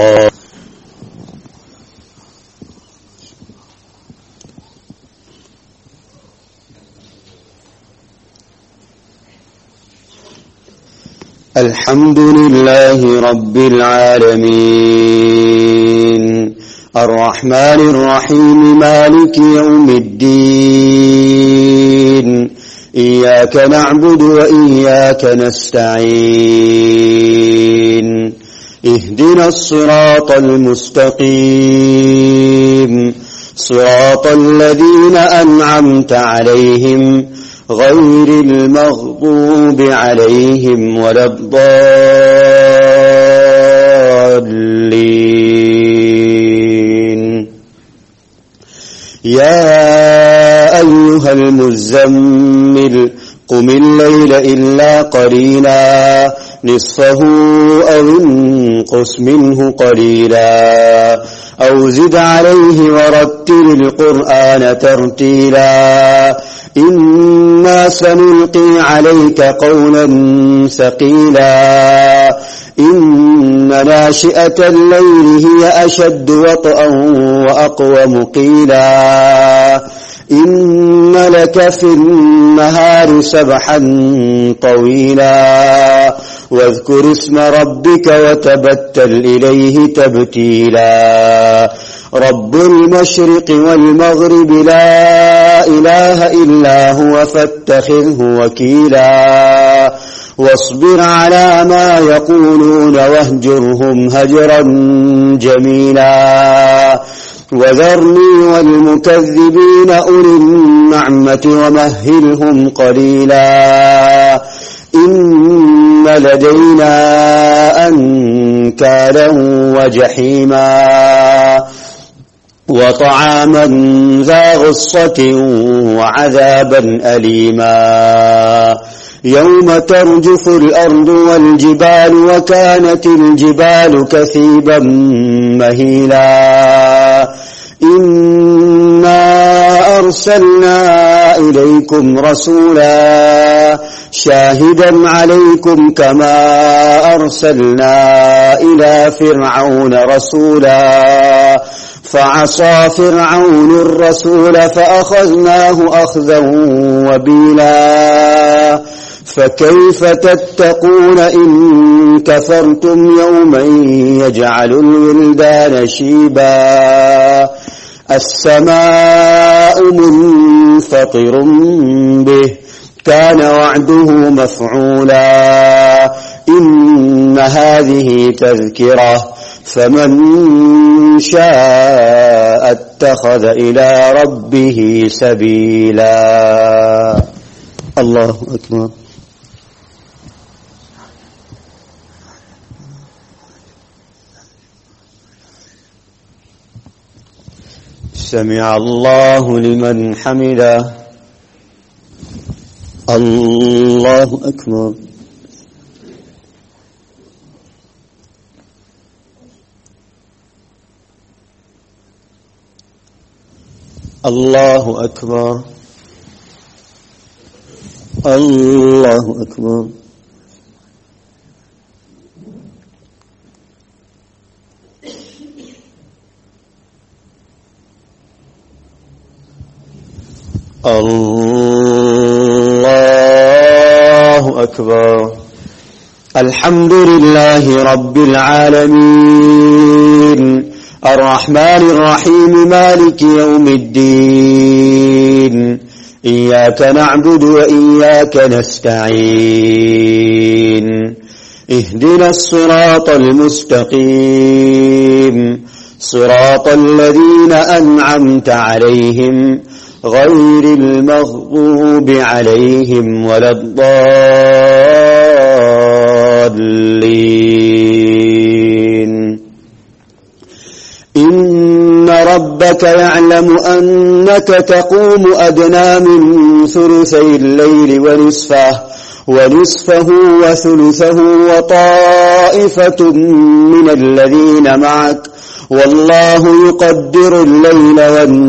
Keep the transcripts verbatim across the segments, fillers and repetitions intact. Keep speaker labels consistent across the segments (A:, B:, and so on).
A: الحمد لله رب العالمين الرحمن الرحيم مالك يوم الدين إياك نعبد وإياك نستعين اهدنا الصراط المستقيم صراط الذين أنعمت عليهم غير المغضوب عليهم ولا الضالين يا أيها المزمل قم الليل إلا قليلا نصفه أو انقص منه قليلا أو زد عليه ورتل القرآن ترتيلا إنا سنلقي عليك قولا ثقيلا إن ناشئة الليل هي أشد وطئا وأقوم قيلا إن لك في النهار سبحا طويلا واذكر اسم ربك وتبتل إليه تبتيلا رب المشرق والمغرب لا إله إلا هو فاتخذه وكيلا واصبر على ما يقولون واهجرهم هجرا جميلا وذرني والمكذبين أولي النعمة ومهلهم قليلا إن لدينا أنكالا وجحيما وطعاما ذا غصة وعذابا أليما يوم ترجف الأرض والجبال وكانت الجبال كثيبا مهيلا إنا أرسلنا إليكم رسولا شاهدا عليكم كما أرسلنا إلى فرعون رسولا فعصى فرعون الرسول فأخذناه أخذا وبيلا فكيف تتقون إن كفرتم يوما يجعل الولدان شيبا السماء منفطر به كان وعده مفعولا إن هذه تذكرة فمن شاء اتخذ إلى ربه سبيلا الله أكبر سمع الله لمن حمده الله أكبر الله أكبر الله أكبر الله أكبر الحمد لله رب العالمين الرحمن الرحيم مالك يوم الدين إياك نعبد وإياك نستعين اهدنا الصراط المستقيم صراط الذين أنعمت عليهم غير المغضوب عليهم ولا الضالين إن ربك يعلم أنك تقوم أدنى من ثلثي الليل ونصفه ونصفه وثلثه وطائفة من الذين معك والله يقدر الليل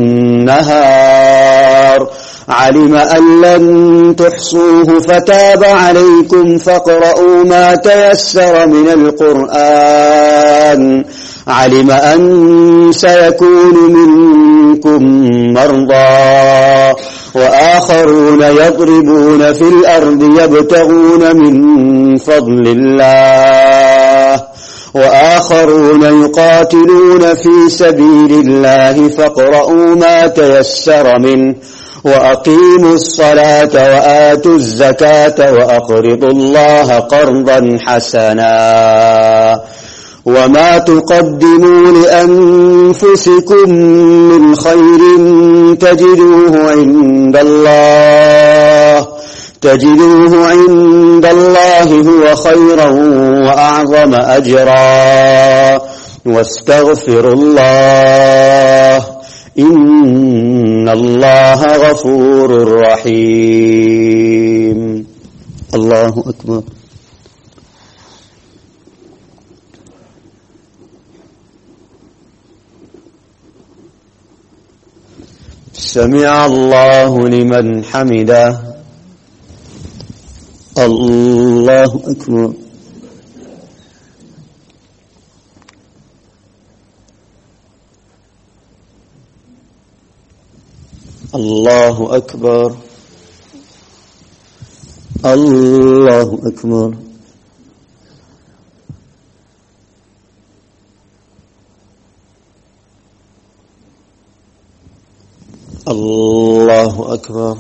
A: والنهار علم أن لن تحصوه فتاب عليكم فاقرؤوا ما تيسر من القرآن علم أن سيكون منكم مرضى وآخرون يضربون في الأرض يبتغون من فضل الله وآخرون يقاتلون في سبيل الله فاقرؤوا ما تيسر منه وأقيموا الصلاة وآتوا الزكاة وأقرضوا الله قرضا حسنا وما تقدموا لأنفسكم من خير تجدوه عند الله تجدوه عند الله هو خيرا وأعظم أجرا واستغفروا الله إن الله غفور رحيم. الله أكبر. سمع الله لمن حمده. الله أكبر. الله أكبر. الله أكبر. الله أكبر.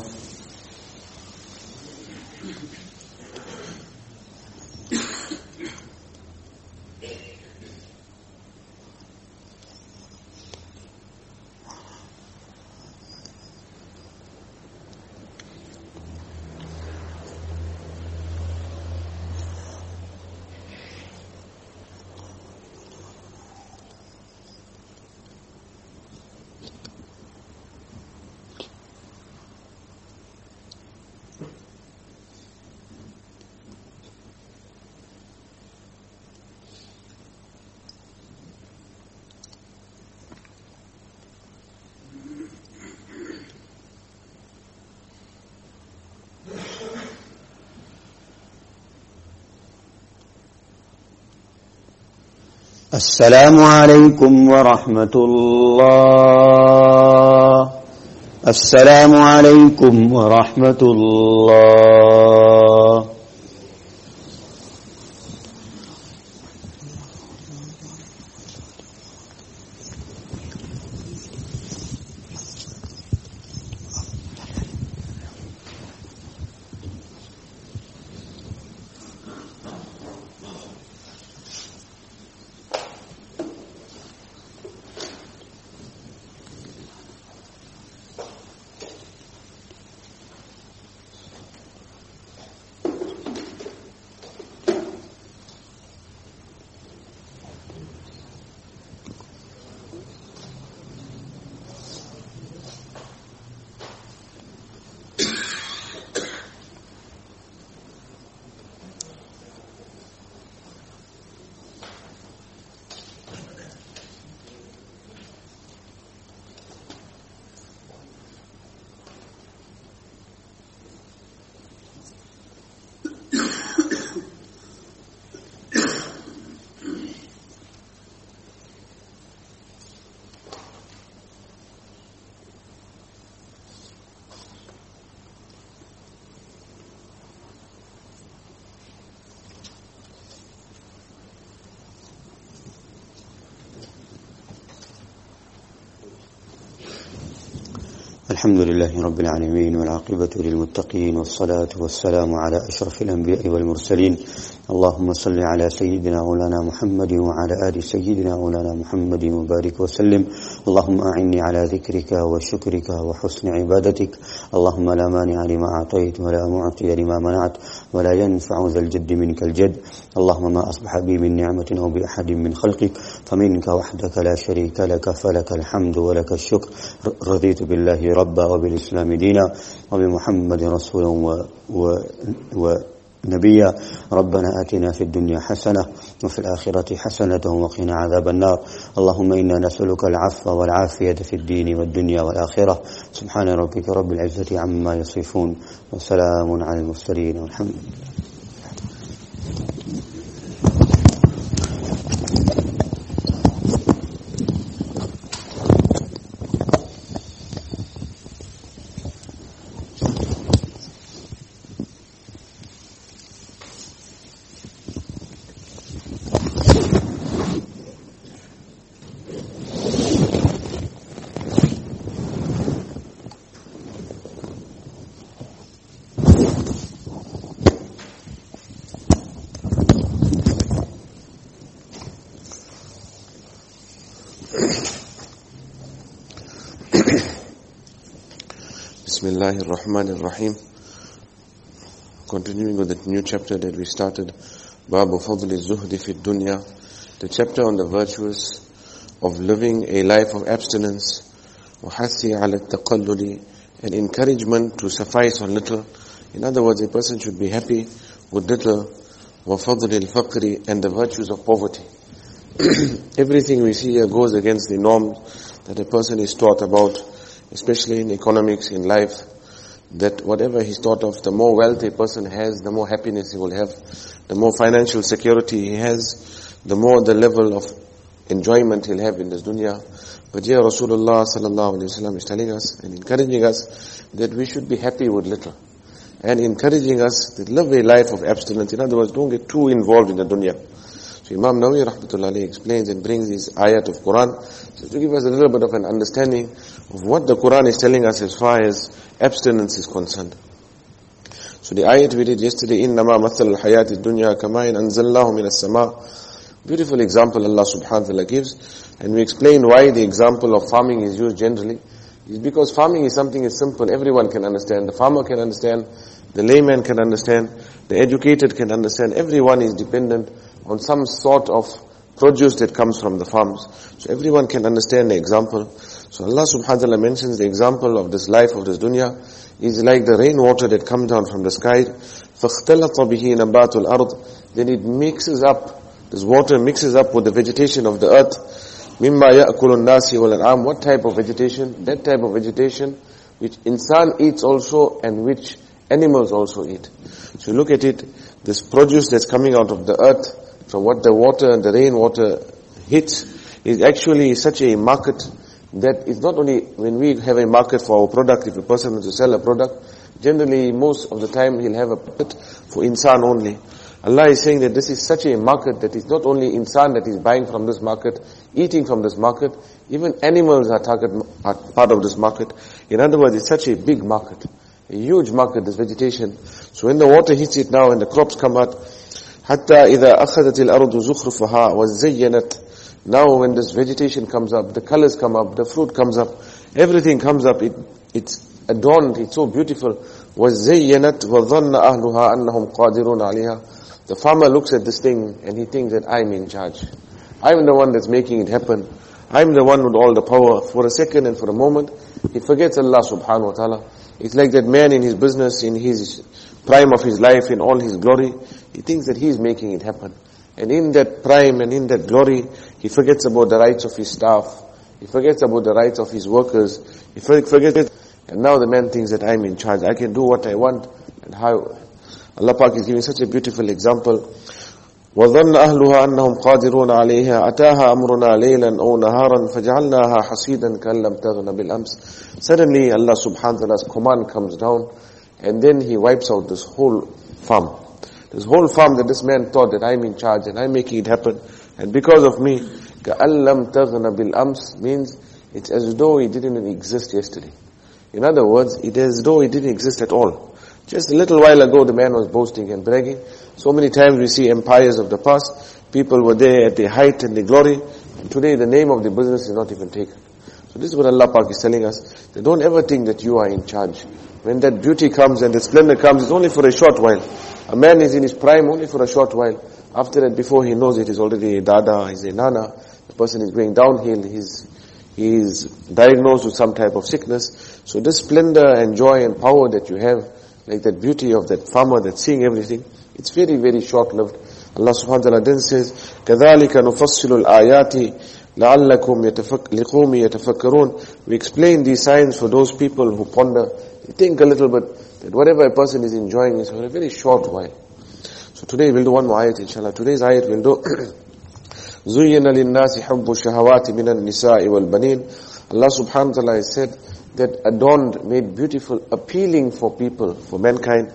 A: السلام عليكم ورحمة الله. السلام عليكم ورحمة الله. الحمد لله رب العالمين والعاقبة للمتقين والصلاة والسلام على أشرف الأنبياء والمرسلين. اللهم صل على سيدنا مولانا محمد وعلى آل سيدنا مولانا محمد وبارك وسلم. اللهم أعني على ذكرك وشكرك وحسن عبادتك. اللهم لا مانع لما أعطيت ولا معطي لما منعت ولا ينفع ذا الجد منك الجد. اللهم ما أصبح بي من نعمة أو بأحد من خلقك فمنك وحدك لا شريك لك فلك الحمد ولك الشكر. رضيت بالله ربا وبالإسلام دينا وبمحمد رسولا و, و, و نبيا. ربنا آتنا في الدنيا حسنة وفي الآخرة حسنة وقنا عذاب النار. اللهم إنا نسألك العفو والعافية في الدين والدنيا والآخرة. سبحان ربك رب العزة عما يصفون وسلام على المرسلين والحمد لله.
B: Bismillahir Rahmanir Rahim. Continuing with the new chapter that we started, Babu Fadli Zuhdi fi Dunya, the chapter on the virtues of living a life of abstinence, وحثي على التقلل, and encouragement to suffice on little. In other words, a person should be happy with little, وفضل الفقر, and the virtues of poverty. Everything we see here goes against the norms that a person is taught about, especially in economics, in life, that whatever he's taught of, the more wealth a person has, the more happiness he will have, the more financial security he has, the more the level of enjoyment he'll have in this dunya. But here Rasulullah sallallahu alaihi wasallam is telling us and encouraging us that we should be happy with little, and encouraging us to live a life of abstinence. In other words, don't get too involved in the dunya. So Imam Nawawi rahmatullahi alayhi explains and brings this ayat of Quran so to give us a little bit of an understanding of what the Quran is telling us as far as abstinence is concerned. So the ayat we did yesterday, إِنَّمَا مَثَّلُ الْحَيَاةِ الدُّنْيَا كَمَاءٍ أَنزَلْنَاهُ مِنَ السَّمَاءِ. Beautiful example Allah subhanahu wa ta'ala gives. And we explain why the example of farming is used generally. It's because farming is something is simple, everyone can understand. The farmer can understand, the layman can understand, the educated can understand. Everyone is dependent on some sort of produce that comes from the farms. So everyone can understand the example. So Allah subhanahu wa ta'ala mentions the example of this life of this dunya is like the rainwater that comes down from the sky. فَاخْتَلَطَ بِهِ نَبَاتُ الْأَرْضِ. Then it mixes up, this water mixes up with the vegetation of the earth. مِمَّا يَأْكُلُ النَّاسِ وَالْأَنْعَامِ. What type of vegetation? That type of vegetation which insan eats also and which animals also eat. So look at it, this produce that's coming out of the earth, from what the water and the rainwater hits, is actually such a market that it's not only when we have a market for our product, if a person wants to sell a product, generally most of the time he'll have a market for insan only. Allah is saying that this is such a market that it's not only insan that is buying from this market, eating from this market, even animals are target are part of this market. In other words, it's such a big market, a huge market, this vegetation. So when the water hits it now and the crops come out, حَتَّى إِذَا أَخَذَتِ الْأَرْضُ زُخْرُفَهَا وَزَيَّنَتْ. Now when this vegetation comes up, the colors come up, the fruit comes up, everything comes up, it, it's adorned, it's so beautiful. وَزَيَّنَتْ وَظَنَّ أَهْلُهَا أَنَّهُمْ قَادِرُونَ عَلَيْهَا. The farmer looks at this thing and he thinks that I'm in charge. I'm the one that's making it happen. I'm the one with all the power. For a second and for a moment, he forgets Allah subhanahu wa ta'ala. It's like that man in his business, in his prime of his life, in all his glory, he thinks that he is making it happen. And in that prime and in that glory, he forgets about the rights of his staff. He forgets about the rights of his workers. He forgets, and now the man thinks that I'm in charge. I can do what I want. And how Allah Pak is giving such a beautiful example. وَظَنَّ أَهْلُهَا أَنَّهُمْ قَادِرُونَ عَلَيْهَا أَتَاهَا أَمْرُنَا لَيْلًا أَوْ نَهَارًا فَجَعَلْنَاهَا حَصِيدًا كَأَن لَّمْ تَغْنَ بِالْأَمْسِ. Suddenly Allah subhanahu wa ta'ala's command comes down, and then He wipes out this whole farm. This whole farm that this man thought that I'm in charge and I'm making it happen, and because of me, كَأَن لَّمْ تَغْنَ بِالْأَمْسِ, means it's as though it didn't even exist yesterday. In other words, it is as though it didn't exist at all. Just a little while ago, the man was boasting and bragging. So many times we see empires of the past, people were there at the height and the glory, and today the name of the business is not even taken. So this is what Allah Pak is telling us, that don't ever think that you are in charge. When that beauty comes and the splendor comes, it's only for a short while. A man is in his prime only for a short while. After that, before he knows it, he's already a dada, he's a nana, the person is going downhill, he's, he is diagnosed with some type of sickness. So this splendor and joy and power that you have, like that beauty of that farmer that's seeing everything, it's very, very short-lived. Allah subhanahu wa ta'ala then says, كَذَلِكَ نُفَصِّلُ الْآيَاتِ لَعَلَّكُمْ لِقَوْمِ يَتَفَكَّرُونَ. We explain these signs for those people who ponder, they think a little bit, that whatever a person is enjoying is for a very short while. So today we'll do one more ayat, inshallah. Today's ayat we'll do زُيِّنَ لِلنَّاسِ حُبُّ الشَّهَوَاتِ مِنَ النِّسَاءِ وَالْبَنِينَ. Allah subhanahu wa ta'ala has said that adorned, made beautiful, appealing for people, for mankind,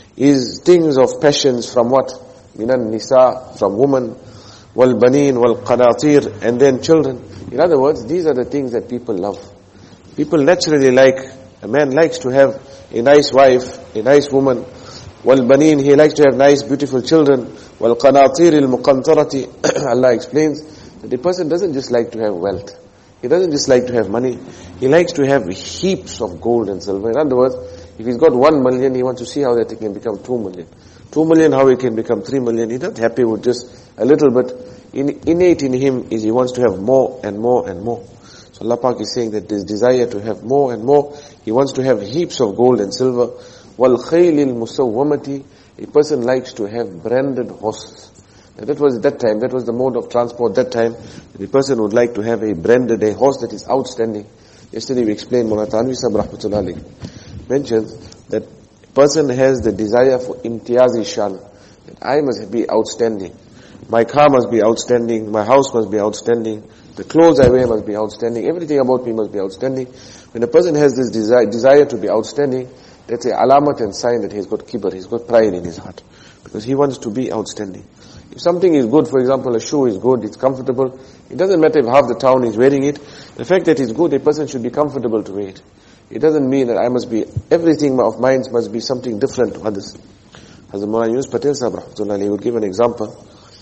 B: is things of passions from what? Minan nisa, from woman, wal banin, wal qanatir, and then children. In other words, these are the things that people love. People naturally like, a man likes to have a nice wife, a nice woman. Wal banin, he likes to have nice, beautiful children. Wal qanatir al muqantarati, Allah explains that a person doesn't just like to have wealth. He doesn't just like to have money. He likes to have heaps of gold and silver. In other words, if he's got one million, he wants to see how that it can become two million. Two million, how it can become three million. He's not happy with just a little bit. In, innate in him is he wants to have more and more and more. So Allah Pak is saying that this desire to have more and more, he wants to have heaps of gold and silver. وَالْخَيْلِ الْمُسَوَّمَةِ A person likes to have branded horses. And that was that time, that was the mode of transport that time. The person would like to have a branded, a horse that is outstanding. Yesterday we explained, Mawlana Tanvi Sahib Rahmatullahi alayhi mentions that a person has the desire for imtiazi shan. That I must be outstanding. My car must be outstanding. My house must be outstanding. The clothes I wear must be outstanding. Everything about me must be outstanding. When a person has this desire, desire to be outstanding, that's a alamat and sign that he's got kibr, he's got pride in his heart. Because he wants to be outstanding. If something is good, for example, a shoe is good, it's comfortable, it doesn't matter if half the town is wearing it. The fact that it's good, a person should be comfortable to wear it. It doesn't mean that I must be, everything of mine must be something different to others. Hazrat Maulana Yunus Patel Sahib Rahmatullah, he would give an example.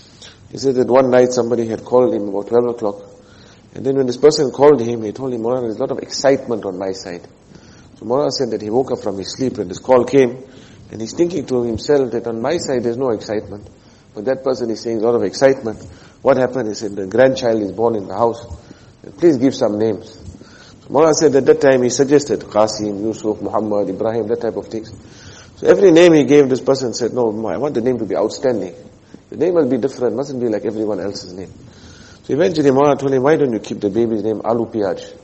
B: He said that one night somebody had called him about twelve o'clock. And then when this person called him, he told him, Maulana, there's a lot of excitement on my side. So Maulana said that he woke up from his sleep when this call came, and he's thinking to himself that on my side there's no excitement. But that person is saying a lot of excitement. What happened? He said the grandchild is born in the house. Please give some names. So Maulana said at that time he suggested Qasim, Yusuf, Muhammad, Ibrahim, that type of things. So every name he gave, this person said, no, I want the name to be outstanding. The name must be different, mustn't be like everyone else's name. So eventually Maulana told him, why don't you keep the baby's name Alu Piyaj?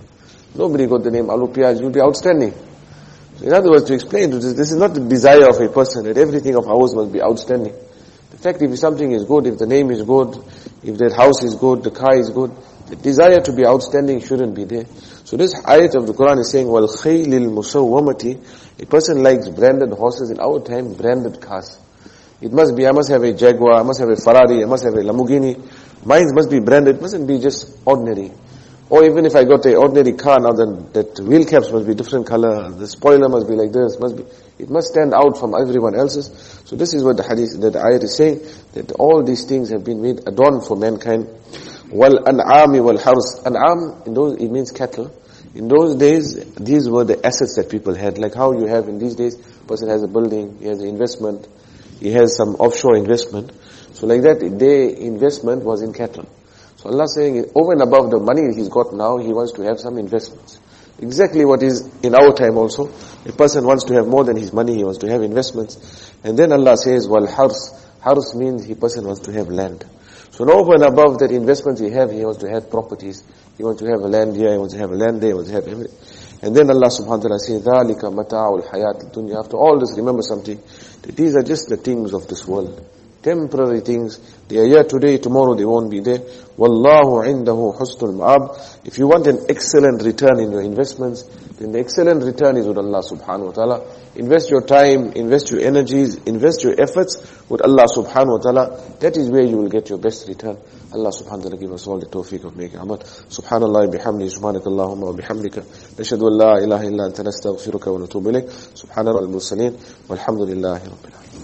B: Nobody got the name Alu Piyaj, you'll be outstanding. So in other words, to explain to this, this is not the desire of a person that everything of ours must be outstanding. In fact, if something is good, if the name is good, if that house is good, the car is good, the desire to be outstanding shouldn't be there. So this ayat of the Quran is saying, وَالْخَيْلِ الْمُسَوَّمَةِ A person likes branded horses, in our time, branded cars. It must be, I must have a Jaguar, I must have a Ferrari, I must have a Lamborghini. Mine must be branded, it mustn't be just ordinary. Or even if I got an ordinary car now, then that wheel caps must be different color, the spoiler must be like this, must be, it must stand out from everyone else's. So this is what the hadith, that the ayat is saying, that all these things have been made adorned for mankind. Wal an'ami wal hars. An'am, in those, it means cattle. In those days, these were the assets that people had. Like how you have in these days, a person has a building, he has an investment, he has some offshore investment. So like that, their investment was in cattle. So Allah saying, over and above the money he's got now, he wants to have some investments. Exactly what is in our time also. A person wants to have more than his money, he wants to have investments. And then Allah says, wal hars. Hars means a person wants to have land. So over and above that investment he have, he wants to have properties. He wants to have a land here, he wants to have a land there, he wants to have everything. And then Allah subhanahu wa ta'ala says, ذَلِكَ مَتَاعُ الْحَيَاةِ الدُّنْيَا. After all this, remember something, that these are just the things of this world. Temporary things. They are here today, tomorrow they won't be there. Wallahu indahu husnul ma'ab. If you want an excellent return in your investments, then the excellent return is with Allah subhanahu wa ta'ala. Invest your time, invest your energies, invest your efforts with Allah subhanahu wa ta'ala. That is where you will get your best return. Allah subhanahu wa ta'ala give us all the tawfiq of making amal. Subhanallah bihamdi, subhanakallahumma wa bihamdika. Nashhadu an la ilaha illa anta nastaghfiruka wa natubu ilayk. Subhanallah al-mursaleen. Walhamdulillahi rabbil alamin.